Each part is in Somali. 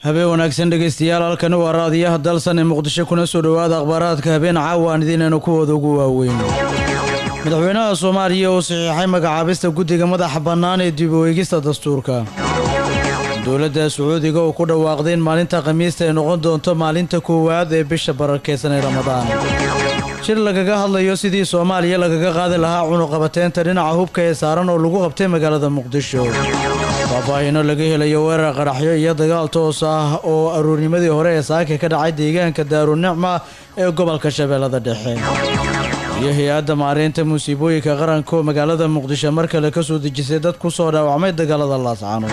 habeen wanaagsan dhegeystayaal halkani waa raadiyaha dalsan ee Muqdisho kuna soo dhawaada akhbaaraadka habeen caawa idinaynu ku wada ugu waaweyn madaxweynaha Soomaaliya oo saxiixay magacaabista guddiga madaxa bannaan ee dib u eegista dastuurka dowladda Sacuudiga oo ku dhawaaqday in maalinta Khamiista ay noqon doonto maalinta koowaad ee bisha barakeysan ee Ramadaan shir lagaga hadlayo sidii Soomaaliya lagaga qaadi lahaa cunuqabateynta dhinaca hubka ee saaran oo lagu qabtay magaalada Muqdisho faahfaahin laga helayo weerar qaraxyo iyo dagaal toos ah oo aroornimadii hore ee saaka ka dhacay deegaanka Daarunicma ee gobolka Shabeellada Dhexe iyo hay'adda maareynta musiibooyinka qaranka magaalada Muqdisho marka la ka soo dejisay dad ku soo dhaawacmay dagaalada Laascaanood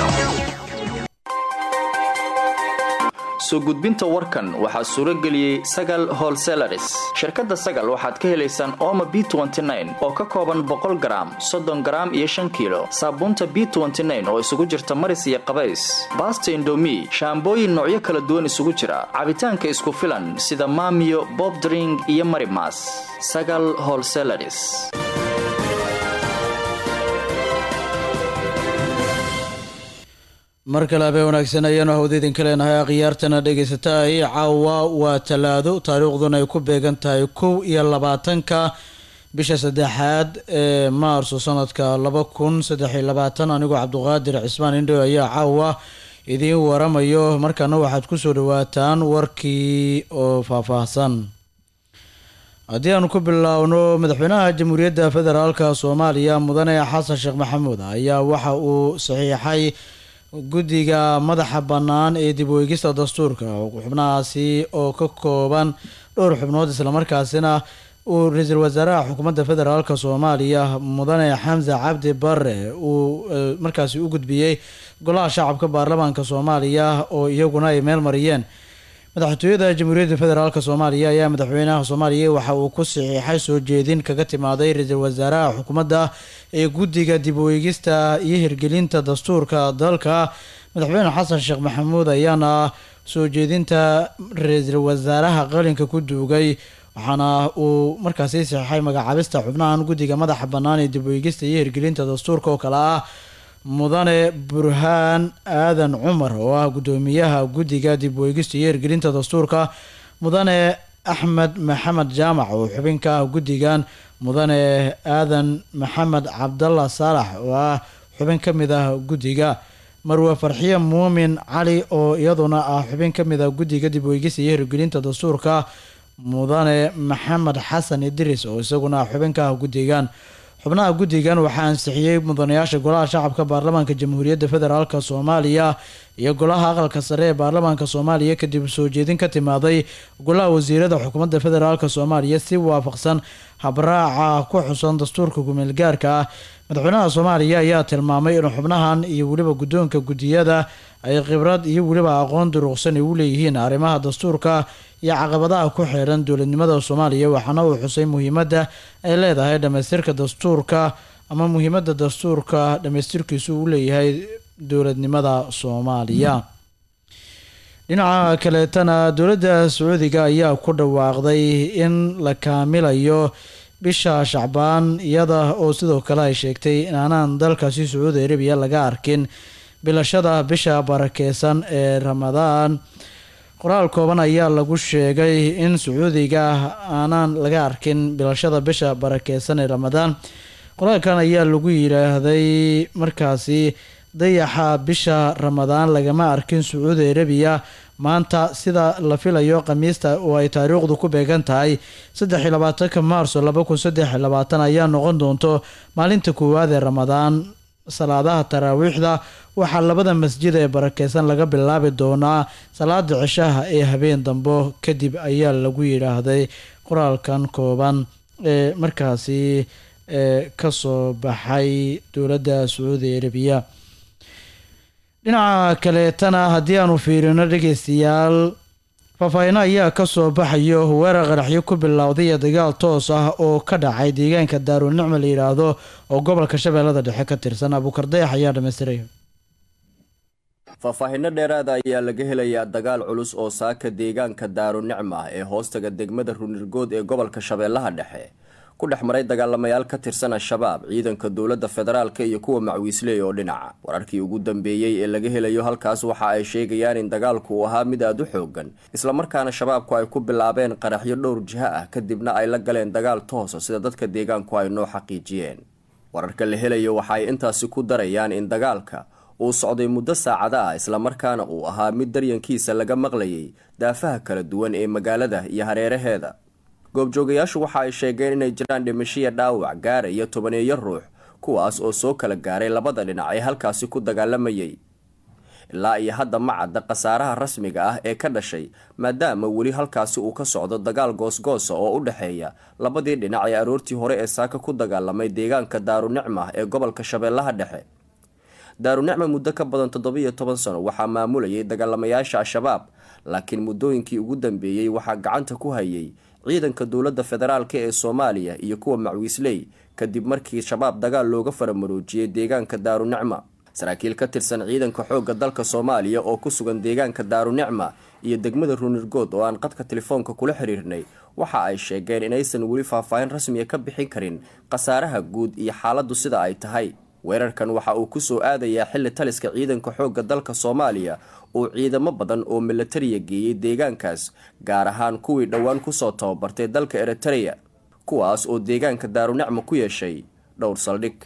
soo gudbinta warkan waxaa suuro geliyay Sagal Wholesalers shirkadda Sagal waxaad ka helaysaan Omo B29 oo ka kooban 100 gram 30 gram iyo 5 kilo saabuunta B29 oo isugu jirta maris iyo qabays Basta Indomie shaambooyin noocyo kala duwan isugu jira cabitaanka isku filan sida Maamiyo Bob Drink iyo Marimas Sagal Wholesalers markale habeen wanaagsan ayaan hawdeen kaleenahay qiyaartana dhageysatay caawa waa talaado taariikhduna ay ku beegan tahay 22ka bisha saddexaad ee maarso sanadka 2023 anigoo Cabduqaadir Cismaan Indho ayaa caawa idin waramayo markana waxaad ku soo dhawaataan warkii oo faahfaahsan haddii aan ku bilaawno madaxweynaha Jamhuuriyadda Federaalka Soomaaliya Mudane Xasan Sheekh Maxamuud ayaa waxa uu saxiixay guddiga madaxa bannaan ee dib u eegista dastuurka xubnahaasi oo ka kooban dhowr xubnood isla markaasina uu ra'iisul wasaaraha xukuumadda federaalka Soomaaliya Mudane Xamza Cabdi Barre uu markaasi u gudbiyay golaha shacabka baarlamaanka Soomaaliya oo iyaguna ay meel mariyeen madaxtooyada Jamhuuriyadda Federaalka Soomaaliya ayaa madaxweynaha Soomaaliya waxa uu ku saxiixay soo jeedin kaga timaaday ra'iisul wasaaraha xukuumadda ee guddiga dib u eegista iyo hirgelinta dastuurka dalka madaxweyne Xasan Sheekh Maxamuud ayaana soo jeedinta ra'iisul wasaaraha qalinka ku duugay waxaana uu markaasi saxiixay magacaabista xubnahan guddiga madaxa bannaan ee dib u eegista iyo hirgelinta dastuurka oo kala ah Mudane Burhaan Aadan Cumar oo ah gudoomiyaha guddiga dib u eegista iyo hirgelinta dastuurka Mudane Axmed Maxamed Jaamac oo xubinka guddigan Mudane Aadan Maxamed Cabdallah Saalax oo ah xubin ka mid ah guddiga Marwa Farxiye Muumin Cali oo iyaduna ah xubin ka mid ah guddiga dib u eegista iyo hirgelinta dastuurka Mudane Maxamed Xasan Idris oo isaguna xubinka guddigan xubnaha guddigan waxaa ansixiyay mudanayaasha golaha shacabka baarlamaanka Jamhuuriyadda Federaalka Soomaaliya iyo golaha aqalka sare ee baarlamaanka Soomaaliya kadib soo jeedin ka timaaday golaha wasiirada xukuumadda federaalka Soomaaliya si waafaqsan habraaca ku xusan dastuurka gumeel gaarka ah madaxweynaha Soomaaliya ayaa tilmaamay in xubnahan iyo waliba guddoonka guddiyada ay khibrad iyo waliba aqoon durugsan u leeyihiin arrimaha dastuurka iyo caqabadaha ku xeeran dowladnimada Soomaaliya waxaana uu xusay muhiimadda ay leedahay dhameystirka dastuurka ama muhiimadda dastuurka dhameystirkiisu uu leeyahay dowladnimada Soomaaliya dhinaca kale tana dowladda Sacuudiga ayaa ku dhawaaqday in la kaamilayo bisha Shacbaan iyada oo sidoo kale ay sheegtay in aanan dalkaasi Sacuudi Arabiya laga arkin bilashada bisha barakeysan ee Ramadaan qoraal kooban ayaa lagu sheegay in Sacuudiga aanan laga arkin bilashada bisha barakeysan ee Ramadaan qoraalkan ayaa lagu yiraahday markaasi dayaxa bisha Ramadaan lagama arkin Sacuudi Arabiya maanta sida la filayo Khamiista oo ay taariikhdu ku beegan tahay 23 Maarso 2023 ayaa noqon doonto maalinta koowaad ee Ramadaan salaadaha taraawiixda waxaa labada masjid ee barakeysan laga bilaabi doonaa salaada cishaha ee habeen dambe kadib ayaa lagu yiraahday qoraalkan kooban ee markaasi ka soo baxay dowladda Sacuudi Arabiya dhinaca kale tana haddii aanu fiirino dhageystayaal faahfaahin ayaa ka soo baxayo weerar qaraxyo ku bilowday dagaal toos ah oo ka dhacay deegaanka Daarunicma la yiraahdo oo gobolka Shabeellada Dhexe ka tirsan Abukardeex ayaa dhameystiray faahfaahinno dheeraad ah ayaa laga helayaa dagaal culus oo saaka deegaanka Daarunicma ee hoostaga degmada Runirgood ee gobolka Shabeellaha Dhexe ku dhex maray dagaalamayaal ka tirsan al-shabaab ciidanka dowladda federaalka iyo kuwa macwiisley oo dhinaca. wararkii ugu dambeeyey ee laga helayo halkaas waxa ay sheegayaan in dagaalku uu ahaa mid aad u xoogan, isla markaana shabaabku ay ku bilaabeen qaraxyo dhowr jiha ah kadibna ay la galeen dagaal toosa sida dadka deegaanku ay noo xaqiijiyeen. wararka la helayo waxa ay intaasi ku darayaan in dagaalka uu socday muddo saacada ah, isla markaana uu ahaa mid daryankiisa laga maqlayay daafaha kala duwan ee magaalada iyo hareeraheeda. goobjoogayaashu waxa ay sheegeen inay jiraan dhimashiya dhaawac gaaraya 10 ruux, kuwaas oo soo kala gaaray labada dhinac ee halkaasi ku dagaalamayay. ilaa iyo hadda ma cadda khasaaraha rasmiga ah ee ka dhashay, maadaama weli halkaasi uu ka socdo dagaal goosgoosa oo u dhexeeya labadii dhinac ee aroortii hore ee saaka ku dagaalamay deegaanka Daarunicma ee gobolka Shabeellaha Dhexe. Daarunicma muddo ka badan 17 sano waxaa maamulayay dagaalamayaasha al-shabaab, laakiin muddooyinkii ugu dambeeyay waxaa gacanta ku hayay ciidanka dowladda federaalka ee Soomaaliya iyo kuwa macwiisley kadib markii shabaab dagaal looga faramaroojiyay deegaanka Daarunicma. saraakiil ka tirsan ciidanka xoogga dalka Soomaaliya oo ku sugan deegaanka Daarunicma iyo degmada Runirgood oo aan qadka telefoonka kula xiriirnay waxa ay sheegeen inaysan weli faahfaahin rasmi ah ka bixin karin khasaaraha guud iyo xaaladdu sida ay tahay. weerarkan waxa uu ku soo aadayaa xilli taliska ciidanka xoogga dalka Soomaaliya oo ciidamo badan oo militariga geeyay deegaankaas, gaar ahaan kuwii dhawaan ku soo tababartay dalka Eritrea, kuwaas oo deegaanka Daarunicma ku yeeshay dhowr saldhig.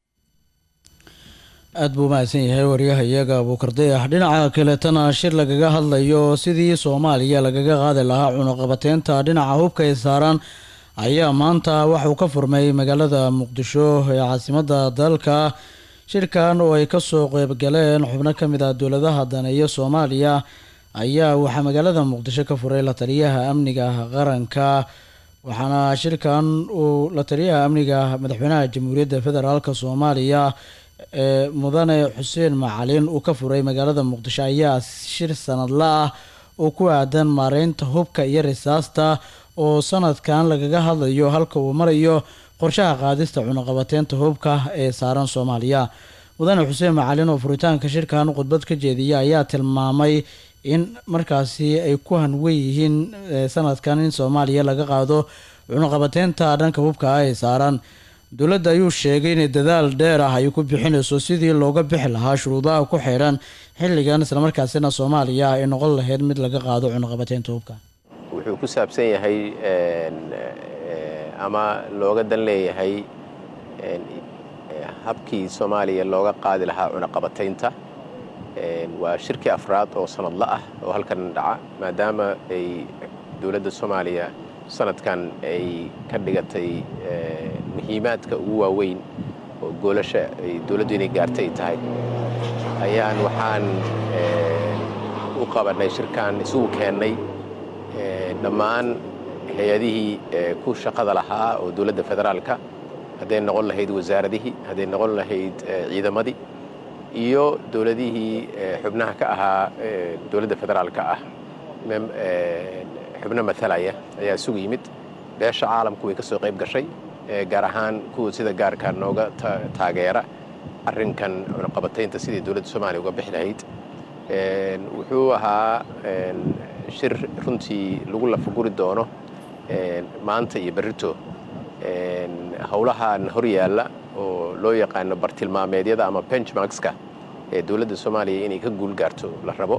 aad buu mahadsan yahay waryaha iyaga Abuukarday. dhinaca kale tana shir lagaga hadlayo sidii Soomaaliya lagaga qaadi lahaa cunaqabateynta dhinaca hubka ay saaraan ayaa maanta waxa uu ka furmay magaalada Muqdisho ee caasimadda dalka. shirkan oo ay kasoo qayb galeen xubno ka mid ah dowladaha daneeya Soomaaliya ayaa waxaa magaalada Muqdisho ka furay la taliyaha amniga qaranka, waxaana shirkan uu la taliyaha amniga madaxweynaha Jamhuuriyadda Federaalka Soomaaliya mudane Xuseen Macalin uu ka furay magaalada Muqdisho ayaa shir sanadle ah oo ku aadan maareynta hubka iyo risaasta oo sanadkan lagaga hadlayo halka uu marayo qorshaha qaadista cunaqabateynta hubka ee saaran Soomaaliya. mudane Xuseen Macalin oo furitaanka shirkan khudbad ka jeediyay ayaa tilmaamay in markaasi ay ku hanweyn yihiin sanadkan in Soomaaliya laga qaado cunaqabateynta dhanka hubka ee saaran. dowladda ayuu sheegay in dadaal dheer ah ay ku bixinayso sidii looga bixi lahaa shuruudaha ku xeeran xilligan, isla markaasina Soomaaliya ay noqon lahayd mid laga qaado cunaqabateynta hubka. wuxuu ku saabsan yahay ama looga dan leeyahay habkii Soomaaliya looga qaadi lahaa cunaqabateynta. waa shirkii afraad oo sanadle ah oo halkan dhaca, maadaama ay dowladda Soomaaliya sanadkan ay ka dhigatay muhiimaadka ugu waaweyn oo goolasha ay dowladdu inay gaartay tahay. waxaan u qabanay shirkan isugu keennay dhammaan hay-adihii ku shaqada lahaa oo dowladda federaalka, hadday noqon lahayd wasaaradihii, hadday noqon lahayd ciidamadii iyo dowladihii xubnaha ka ahaa dowladda federaalka ah xubno matalaya ayaa isugu yimid. beesha caalamku way ka soo qayb gashay, gaar ahaan kuwa sida gaarka nooga taageera arrinkan cunaqabateynta sidii dowladda Soomaaliya uga bixi lahayd. wuxuu ahaa shir runtii lagu lafaguri doono maanta iyo berrito howlahan hor yaalla oo loo yaqaano bartilmaameedyada ama benchmarkska ee dowladda Soomaaliya inay ka guul gaarto la rabo.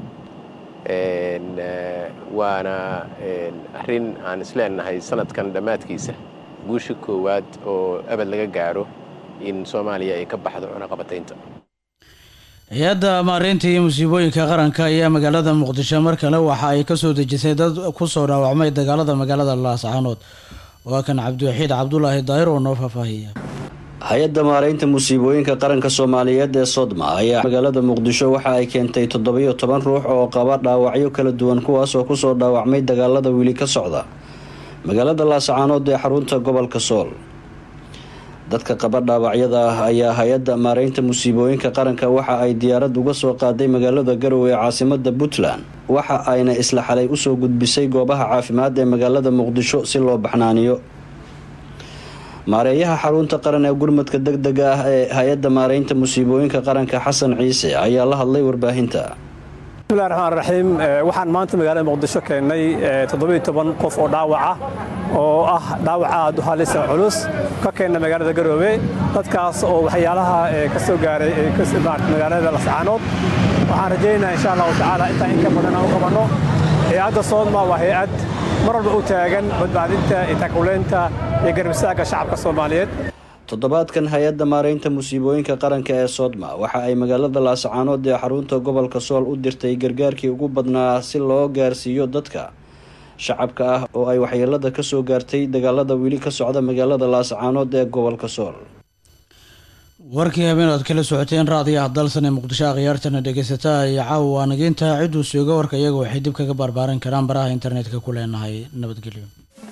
waana arrin aan isleenahay sanadkan dhammaadkiisa guushi koowaad oo abad laga gaaro in Soomaaliya ay ka baxdo cunaqabateynta. hay-adda maareynta iyo musiibooyinka qaranka ayaa magaalada Muqdisho mar kale waxa ay ka soo dejisay dad ku soo dhaawacmay dagaalada magaalada Laascaanood. waa kan Cabdiwaxiid Cabdulaahi Daahir oo noo faahfaahiya. hay-adda maareynta musiibooyinka qaranka Soomaaliyeed ee Sodma ayaa magaalada Muqdisho waxa ay keentay 17 ruux oo qaba dhaawacyo kala duwan, kuwaas oo ku soo dhaawacmay dagaalada wili ka socda magaalada Laascaanood ee xarunta gobolka Sool. dadka qaba dhaawacyada ayaa hay-adda maareynta musiibooyinka qaranka waxa ay diyaarad uga soo qaaday magaalada Garowe ee caasimadda Puntland, waxa ayna isla xalay u soo gudbisay goobaha caafimaad ee magaalada Muqdisho si loo baxnaaniyo. maareeyaha xarunta qaran ee gurmadka degdega ah ee hay-adda maareynta musiibooyinka qaranka Xasan Ciise ayaa la hadlay warbaahinta. bismillaahir rahmaanir rahiim. waxaan maanta magaalada Muqdisho keenay 17 qof oo dhaawac ah oo ah dhaawac aad u halis culus ka keenna magaalada Garowe dadkaas oo waxyaalaha ka soo gaaray magaalada Lascaanood waxaan rajaynayaa insha Allah taala inta in ka badan aan u qabano hay'adda Sodma waa hay'ad mar walba u taagan badbaadinta iyo takuleenta iyo garbisaaka shacabka Soomaaliyeed toddobaadkan hay-adda maareynta musiibooyinka qaranka ee Sodma waxa ay magaalada Lascaanood ee xarunta gobolka Sool u dirtay gargaarkii ugu badnaa si loo gaarsiiyo dadka shacabka ah oo ay waxyeelada ka soo gaartay dagaalada wili ka socda magaalada Lascaanood ee gobolka Sool. warkii habeen aad kala socoteen raadiyaha dalsan ee Muqdisho akhyaartana dhageysataa iyo caawa nageynta ciduu suuga warka iyaga waxay dib kaga barbaaran karaan baraha internetka ku leenahay nabadgelyo.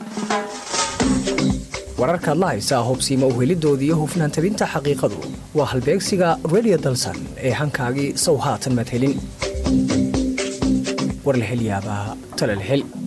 wararka la haysa hubsiima u helidoodii iyo hufnaan tabinta xaqiiqadu waa halbeegsiga Radio Dalsan ee hankaagii soo haatan madhelin war la hel yaabaa tala la hel